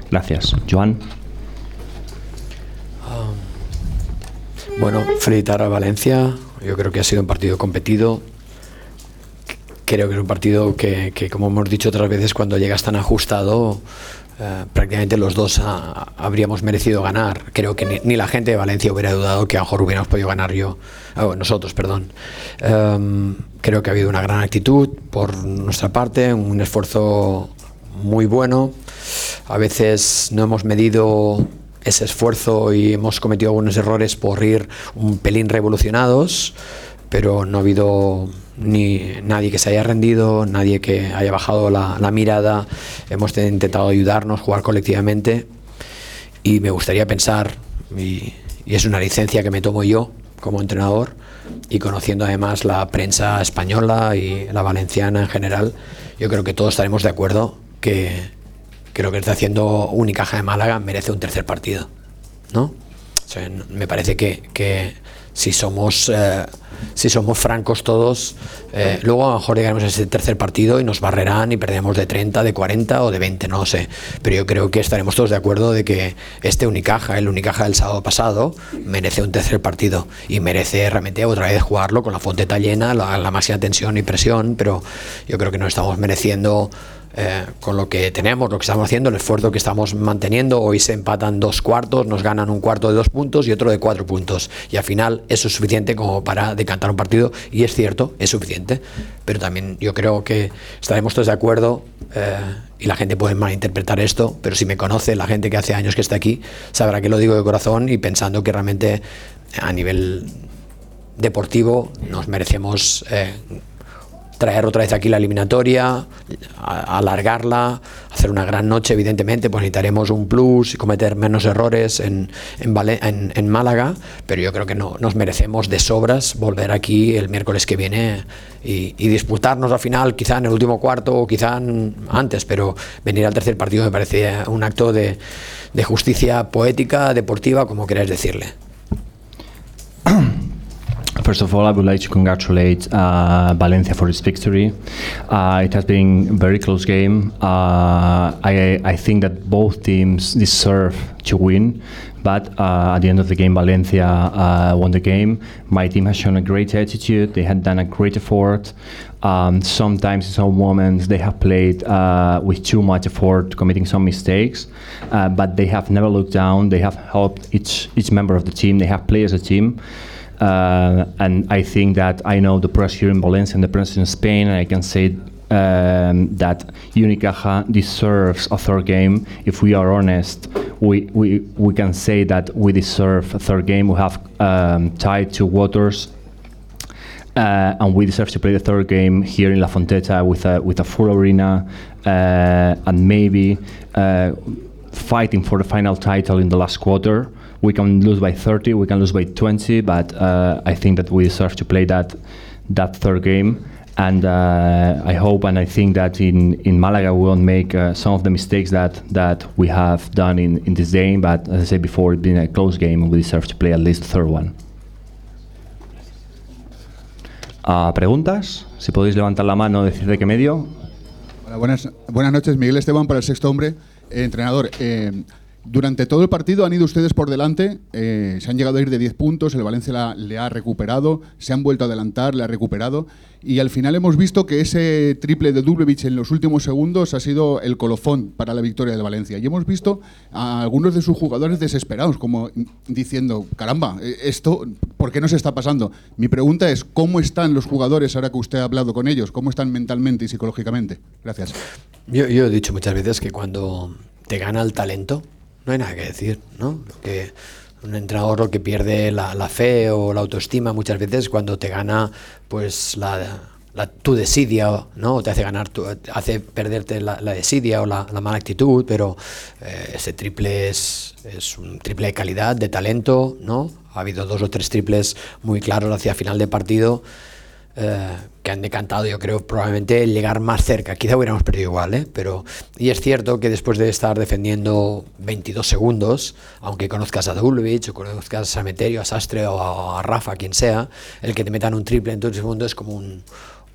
Gracias. Joan. Bueno, felicitar a Valencia. Yo creo que ha sido un partido competido. Creo que es un partido que como hemos dicho otras veces, cuando llegas tan ajustado, prácticamente los dos habríamos merecido ganar. Creo que ni la gente de Valencia hubiera dudado que a lo mejor hubiéramos podido ganar nosotros, perdón. Creo que ha habido una gran actitud por nuestra parte, un esfuerzo muy bueno. A veces no hemos medido ese esfuerzo y hemos cometido algunos errores por ir un pelín revolucionados, pero no ha habido nadie que se haya rendido, nadie que haya bajado la mirada. Hemos intentado ayudarnos, jugar colectivamente, y me gustaría pensar, y es una licencia que me tomo yo como entrenador, y conociendo además la prensa española y la valenciana en general, yo creo que todos estaremos de acuerdo que lo que está haciendo Unicaja de Málaga merece un tercer partido, ¿no? O sea, me parece que si somos francos todos, luego a lo mejor llegaremos a ese tercer partido y nos barrerán y perderemos de 30, de 40 o de 20, no lo sé. Pero yo creo que estaremos todos de acuerdo de que el Unicaja del sábado pasado, merece un tercer partido y merece realmente otra vez jugarlo con la fonteta llena, la máxima tensión y presión, pero yo creo que no estamos mereciendo. Con lo que tenemos, lo que estamos haciendo, el esfuerzo que estamos manteniendo. Hoy se empatan 2 cuartos, nos ganan un cuarto de 2 puntos y otro de 4 puntos, y al final eso es suficiente como para decantar un partido, y es cierto, es suficiente, pero también yo creo que estaremos todos de acuerdo, y la gente puede malinterpretar esto, pero si me conoce la gente que hace años que está aquí, sabrá que lo digo de corazón y pensando que realmente a nivel deportivo nos merecemos traer otra vez aquí la eliminatoria, alargarla, hacer una gran noche. Evidentemente pues necesitaremos un plus y cometer menos errores en Málaga, pero yo creo que nos merecemos de sobras volver aquí el miércoles que viene y disputarnos al final, quizá en el último cuarto o quizá antes, pero venir al tercer partido me parece un acto de justicia poética, deportiva, como queráis decirle. First of all, I would like to congratulate Valencia for its victory. It has been a very close game. I think that both teams deserve to win, but at the end of the game, Valencia won the game. My team has shown a great attitude. They had done a great effort. Sometimes in some moments they have played with too much effort, committing some mistakes, but they have never looked down. They have helped each member of the team. They have played as a team. And I think that I know the press here in Valencia and the press in Spain, and I can say that Unicaja deserves a third game. If we are honest, we can say that we deserve a third game. We have tied 2 waters, and we deserve to play the third game here in La Fonteta with a full arena, and maybe fighting for the final title in the last quarter. We can lose by 30, we can lose by 20, but I think that we deserve to play that third game. And I hope and I think that in Malaga we won't make some of the mistakes that we have done in this game. But as I said before, it's been a close game and we deserve to play at least the third one. ¿Preguntas? Si podéis levantar la mano, decir de qué medio. Hola, buenas noches, Miguel Esteban para El Sexto Hombre. Entrenador, durante todo el partido han ido ustedes por delante, se han llegado a ir de 10 puntos, el Valencia le ha recuperado, se han vuelto a adelantar, le ha recuperado, y al final hemos visto que ese triple de Dublevic en los últimos segundos ha sido el colofón para la victoria del Valencia. Y hemos visto a algunos de sus jugadores desesperados, como diciendo, caramba, esto, ¿por qué nos está pasando? Mi pregunta es, ¿cómo están los jugadores ahora que usted ha hablado con ellos? ¿Cómo están mentalmente y psicológicamente? Gracias. Yo he dicho muchas veces que cuando te gana el talento, no hay nada que decir, ¿no? Que un entrenador lo que pierde la fe o la autoestima muchas veces cuando te gana pues tu desidia, ¿no? Te hace ganar, hace perderte la desidia o la mala actitud, pero ese triple es un triple de calidad, de talento, ¿no? Ha habido 2 o 3 triples muy claros hacia final de partido, que han decantado, yo creo, probablemente llegar más cerca. Quizá hubiéramos perdido igual, pero y es cierto que después de estar defendiendo 22 segundos, aunque conozcas a Dublevic o conozcas a Sameterio, a Sastre o a Rafa, quien sea, el que te metan un triple en 2 segundos es como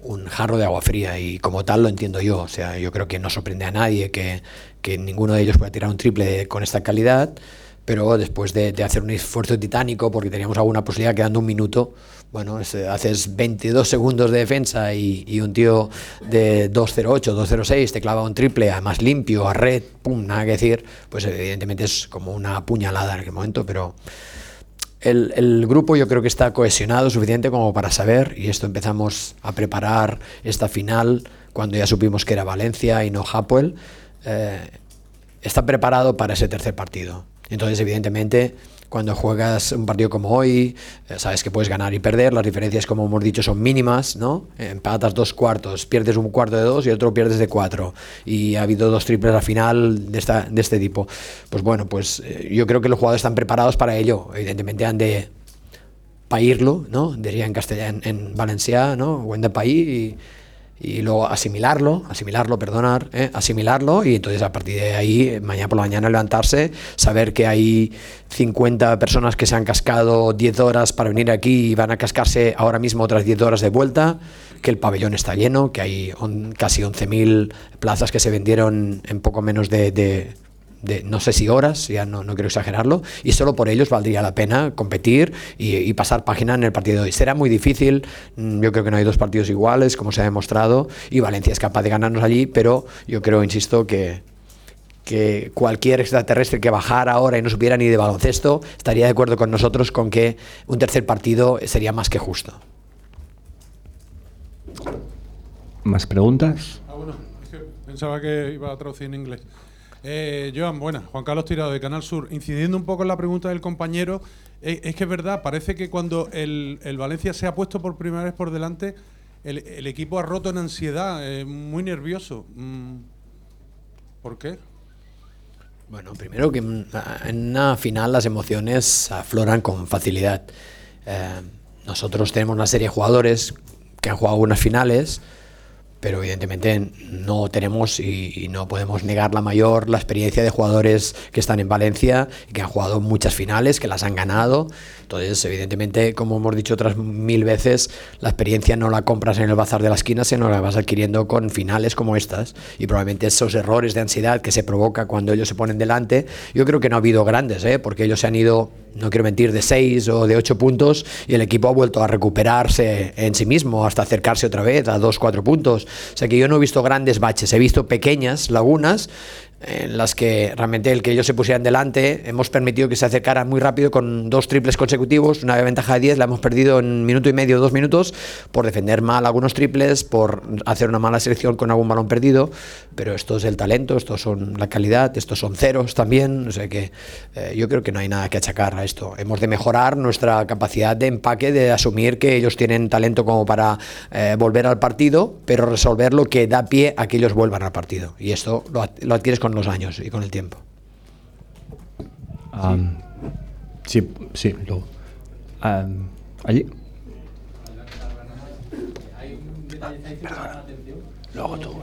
un jarro de agua fría, y como tal lo entiendo yo. O sea, yo creo que no sorprende a nadie que ninguno de ellos pueda tirar un triple con esta calidad, pero después de hacer un esfuerzo titánico, porque teníamos alguna posibilidad quedando un minuto, bueno, haces 22 segundos de defensa y un tío de 2.08, 2.06 te clava un triple, además limpio, a red, pum, nada que decir, pues evidentemente es como una puñalada en aquel momento, pero el grupo yo creo que está cohesionado suficiente como para saber, y esto empezamos a preparar esta final cuando ya supimos que era Valencia y no Hapoel, está preparado para ese tercer partido. Entonces, evidentemente, cuando juegas un partido como hoy, sabes que puedes ganar y perder, las diferencias, como hemos dicho, son mínimas, ¿no? Empatas 2 cuartos, pierdes un cuarto de 2 y otro pierdes de 4, y ha habido 2 triples al final de este tipo. Pues bueno, pues yo creo que los jugadores están preparados para ello. Evidentemente han de paírlo, ¿no? Diría en castellano, en valencià, ¿no? O en de pair, y luego asimilarlo, y entonces a partir de ahí, mañana por la mañana levantarse, saber que hay 50 personas que se han cascado 10 horas para venir aquí y van a cascarse ahora mismo otras 10 horas de vuelta, que el pabellón está lleno, que hay casi 11.000 plazas que se vendieron en poco menos de no sé si horas, ya no quiero exagerarlo, y solo por ellos valdría la pena competir y pasar página en el partido de hoy. Será muy difícil, yo creo que no hay 2 partidos iguales, como se ha demostrado, y Valencia es capaz de ganarnos allí, pero yo creo, insisto, que cualquier extraterrestre que bajara ahora y no supiera ni de baloncesto estaría de acuerdo con nosotros con que un tercer partido sería más que justo. ¿Más preguntas? Bueno, es que pensaba que iba a traducir en inglés. Joan, buenas. Juan Carlos Tirado, de Canal Sur. Incidiendo un poco en la pregunta del compañero, es que es verdad, parece que cuando el Valencia se ha puesto por primera vez por delante, el equipo ha roto en ansiedad, muy nervioso. ¿Por qué? Bueno, primero que en una final las emociones afloran con facilidad. Nosotros tenemos una serie de jugadores que han jugado unas finales, pero evidentemente no tenemos y no podemos negar la experiencia de jugadores que están en Valencia y que han jugado muchas finales, que las han ganado. Entonces, evidentemente, como hemos dicho otras 1000 veces, la experiencia no la compras en el bazar de la esquina, sino la vas adquiriendo con finales como estas. Y probablemente esos errores de ansiedad que se provoca cuando ellos se ponen delante, yo creo que no ha habido grandes, porque ellos se han ido, no quiero mentir, de 6 o de 8 puntos, y el equipo ha vuelto a recuperarse en sí mismo hasta acercarse otra vez a 2-4 puntos. O sea que yo no he visto grandes baches, he visto pequeñas lagunas en las que realmente el que ellos se pusieran delante hemos permitido que se acercaran muy rápido con 2 triples consecutivos, una ventaja de 10 la hemos perdido en minuto y medio, 2 minutos, por defender mal algunos triples, por hacer una mala selección con algún balón perdido. Pero esto es el talento, estos son la calidad, estos son ceros también. O sea que yo creo que no hay nada que achacar a esto. Hemos de mejorar nuestra capacidad de empaque, de asumir que ellos tienen talento como para volver al partido, pero resolver lo que da pie a que ellos vuelvan al partido, y esto lo adquieres con los años y con el tiempo. Sí, luego. Allí. Luego tú.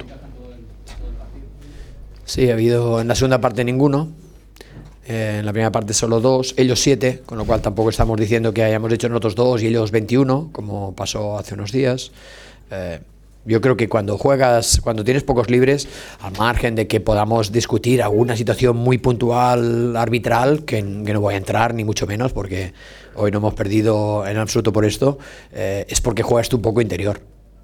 Sí, ha habido en la segunda parte ninguno. En la primera parte solo 2, ellos 7, con lo cual tampoco estamos diciendo que hayamos hecho nosotros 2 y ellos 21, como pasó hace unos días. Yo creo que cuando tienes pocos libres, al margen de que podamos discutir alguna situación muy puntual, arbitral, que no voy a entrar ni mucho menos, porque hoy no hemos perdido en absoluto por esto, es porque juegas tú un poco interior.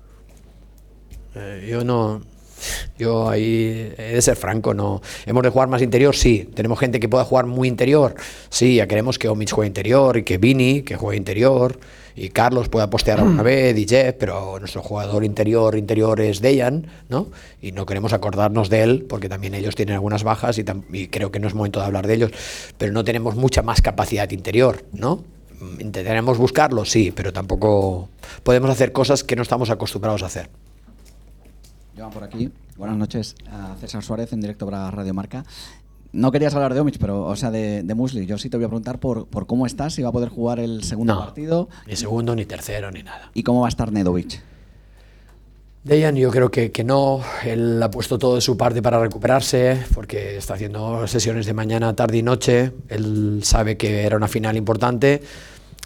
Yo ahí he de ser franco, no. ¿Hemos de jugar más interior? Sí. ¿Tenemos gente que pueda jugar muy interior? Sí, ya queremos que Omich juegue interior, y que Vini, que juegue interior, y Carlos pueda postear alguna vez, y Jeff, pero nuestro jugador interior es Dejan, ¿no? Y no queremos acordarnos de él, porque también ellos tienen algunas bajas, y creo que no es momento de hablar de ellos, pero no tenemos mucha más capacidad interior, ¿no? ¿Intentaremos buscarlo? Sí, pero tampoco podemos hacer cosas que no estamos acostumbrados a hacer. Joan, por aquí. Buenas noches. A César Suárez, en directo para Radio Marca. No querías hablar de Omich, pero, o sea, de Musli. Yo sí te voy a preguntar por cómo estás, si va a poder jugar el segundo partido. Ni segundo, ni tercero, ni nada. ¿Y cómo va a estar Nedovic? Dejan, yo creo que no. Él ha puesto todo de su parte para recuperarse, porque está haciendo sesiones de mañana, tarde y noche. Él sabe que era una final importante.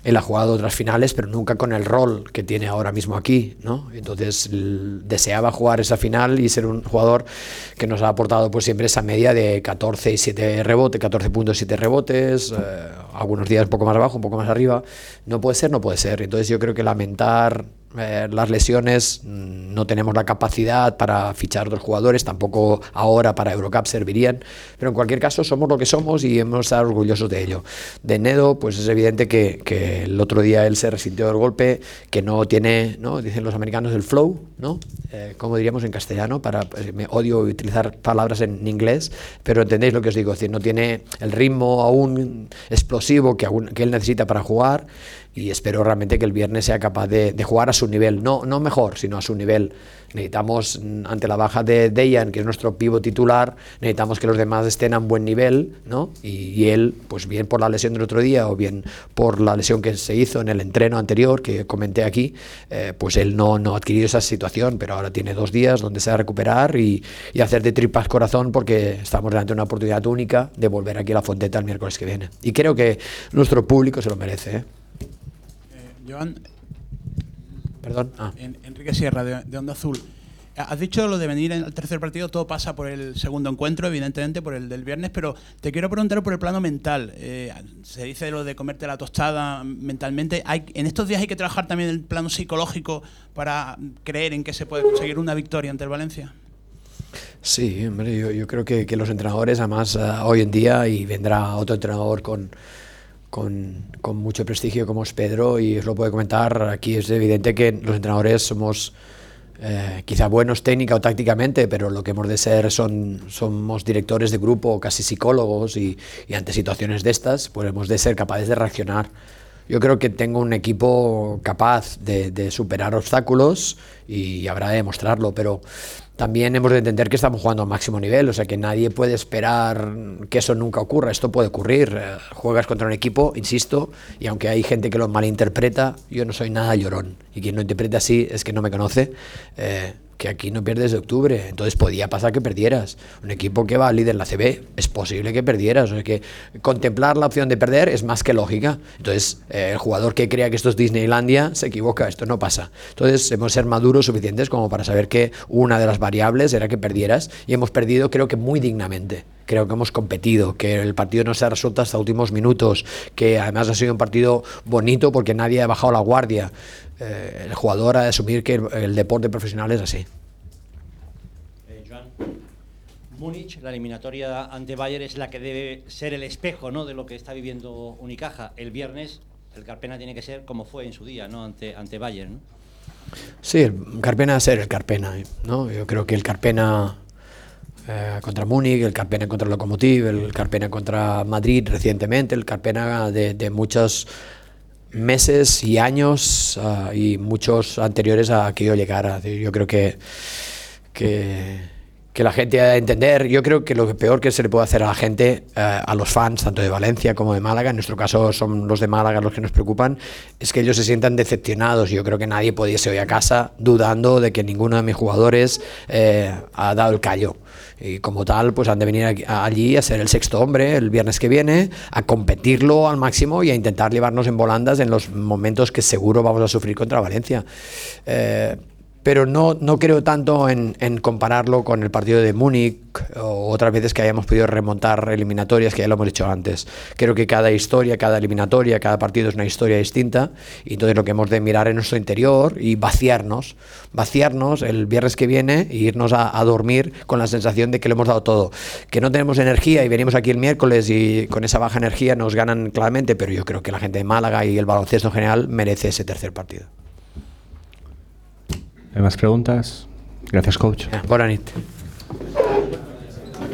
Él ha jugado otras finales, pero nunca con el rol que tiene ahora mismo aquí, ¿no? Entonces deseaba jugar esa final y ser un jugador que nos ha aportado pues siempre esa media de 14 y 7 rebotes, 14 puntos, 7 rebotes, algunos días un poco más abajo, un poco más arriba. No puede ser, no puede ser. Entonces yo creo que lamentar las lesiones, no tenemos la capacidad para fichar otros jugadores, tampoco ahora para Eurocup servirían, pero en cualquier caso somos lo que somos y hemos estado orgullosos de ello. De Nedo, pues es evidente que el otro día él se resintió del golpe, que no tiene, ¿no? Dicen los americanos, el flow, ¿no? ¿Cómo diríamos en castellano? Me odio utilizar palabras en inglés, pero entendéis lo que os digo, es decir, no tiene el ritmo aún explosivo que él necesita para jugar, y espero realmente que el viernes sea capaz de jugar a su nivel, no mejor, sino a su nivel. Necesitamos, ante la baja de Dejan, que es nuestro pívot titular, necesitamos que los demás estén a un buen nivel, ¿no? Y él, pues bien por la lesión del otro día o bien por la lesión que se hizo en el entreno anterior que comenté aquí, pues él no ha adquirido esa situación, pero ahora tiene 2 días donde se va a recuperar y hacer de tripas corazón, porque estamos delante de una oportunidad única de volver aquí a la Fonteta el miércoles que viene. Y creo que nuestro público se lo merece, ¿eh? Joan, perdón. Enrique Sierra, de Onda Azul. Has dicho lo de venir al tercer partido, todo pasa por el segundo encuentro, evidentemente, por el del viernes, pero te quiero preguntar por el plano mental. Se dice lo de comerte la tostada mentalmente. En estos días hay que trabajar también el plano psicológico para creer en que se puede conseguir una victoria ante el Valencia. Sí, hombre, yo creo que los entrenadores, además, hoy en día, y vendrá otro entrenador con mucho prestigio como es Pedro, y os lo puede comentar, aquí es evidente que los entrenadores somos quizá buenos técnica o tácticamente, pero lo que hemos de ser somos directores de grupo, casi psicólogos, y ante situaciones de estas pues hemos de ser capaces de reaccionar. Yo creo que tengo un equipo capaz de superar obstáculos y habrá de demostrarlo, pero también hemos de entender que estamos jugando a máximo nivel, o sea que nadie puede esperar que eso nunca ocurra. Esto puede ocurrir, juegas contra un equipo, insisto, y aunque hay gente que lo malinterpreta, yo no soy nada llorón, y quien lo interpreta así es que no me conoce. Que aquí no pierdes de octubre, entonces podía pasar que perdieras. Un equipo que va líder en la CB, es posible que perdieras, o sea que contemplar la opción de perder es más que lógica. Entonces el jugador que crea que esto es Disneylandia se equivoca, esto no pasa. Entonces hemos de ser maduros suficientes como para saber que una de las variables era que perdieras, y hemos perdido, creo que muy dignamente. Creo que hemos competido, que el partido no se ha resuelto hasta últimos minutos, que además ha sido un partido bonito porque nadie ha bajado la guardia. El jugador ha de asumir que el deporte profesional es así. Joan, Múnich, la eliminatoria ante Bayern es la que debe ser el espejo, ¿no?, de lo que está viviendo Unicaja. El viernes el Carpena tiene que ser como fue en su día, ¿no?, ante Bayern, ¿no? Sí, el Carpena a ser el Carpena, ¿no? Yo creo que el Carpena contra Múnich, el Carpena contra el Lokomotiv, el Carpena contra Madrid recientemente, el Carpena de muchos meses y años y muchos anteriores a que yo llegara. Yo creo que la gente ha de entender. Yo creo que lo peor que se le puede hacer a la gente, a los fans, tanto de Valencia como de Málaga, en nuestro caso son los de Málaga los que nos preocupan, es que ellos se sientan decepcionados. Yo creo que nadie podía irse hoy a casa dudando de que ninguno de mis jugadores ha dado el callo. Y como tal, pues han de venir allí a ser el sexto hombre el viernes que viene, a competirlo al máximo y a intentar llevarnos en volandas en los momentos que seguro vamos a sufrir contra Valencia. Pero no creo tanto en compararlo con el partido de Múnich o otras veces que hayamos podido remontar eliminatorias, que ya lo hemos hecho antes. Creo que cada historia, cada eliminatoria, cada partido es una historia distinta, y entonces lo que hemos de mirar en nuestro interior y vaciarnos el viernes que viene e irnos a dormir con la sensación de que lo hemos dado todo. Que no tenemos energía y venimos aquí el miércoles y con esa baja energía nos ganan claramente, pero yo creo que la gente de Málaga y el baloncesto en general merece ese tercer partido. ¿Hay más preguntas? Gracias, coach. Bona nit.